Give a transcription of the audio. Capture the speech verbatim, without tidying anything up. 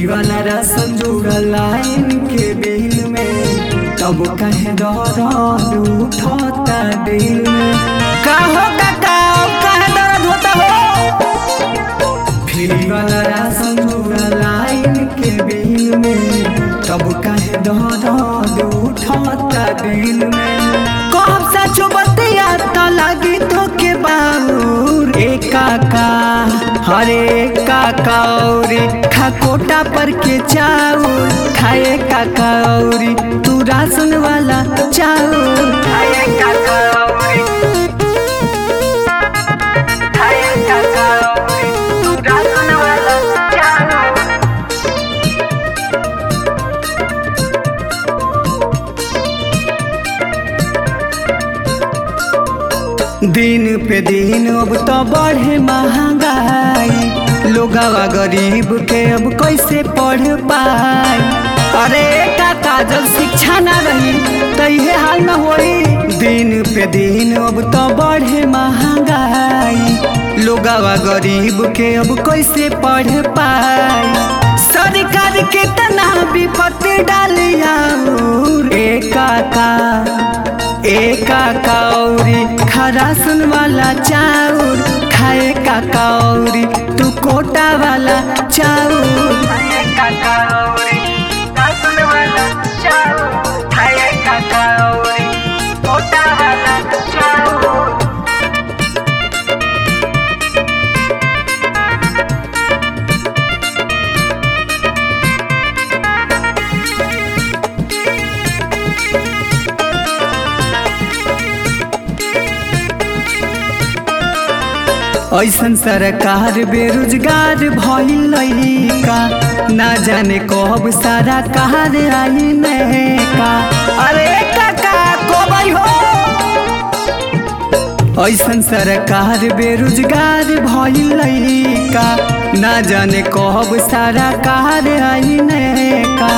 वाला रसम जुड़ल लाइन के दिल में, तब कहे दर्द उठता दिल में। का होता का कहे दर्द होता हो। फिर वाला रसम जुड़ल लाइन के दिल में, तब कहे दर्द उठता दिल में। कब सचो बतिया त लगी तो के बाउर एका का हरे काका औरी खा कोटा पर के चाउर खाए काका औरी तू राशन वाला चाउर खाए काका औरी खाए काका औरी तू राशन वाला चाउर। दिन पे दिन अब तो बढ़े महंगाई, लोगवा गरीब के अब कैसे पढ़ पाई। अरे काका जब शिक्षा ना रही तो ये हाल न होई। दिन पे दिन अब तो बढ़े महंगाई, लोगवा गरीब के अब कैसे पढ़ पाई। सरकार के तना विपत्ति डालिया एका का एका कौरी खरासन वाला चाउर खाए का कौरी तू कोटा वाला चाउर खाए का कौरी राशन वाला चाउर खाए का कौरी कोटा वाला चाउर। ऐसन सरकार बेरोजगार भइल लइका, ना जाने कब सारा कार आई नैका। अरे काका कब हो। ऐसन सरकार बेरोजगार भइल लइका, ना जाने कब सारा कार आई नैका।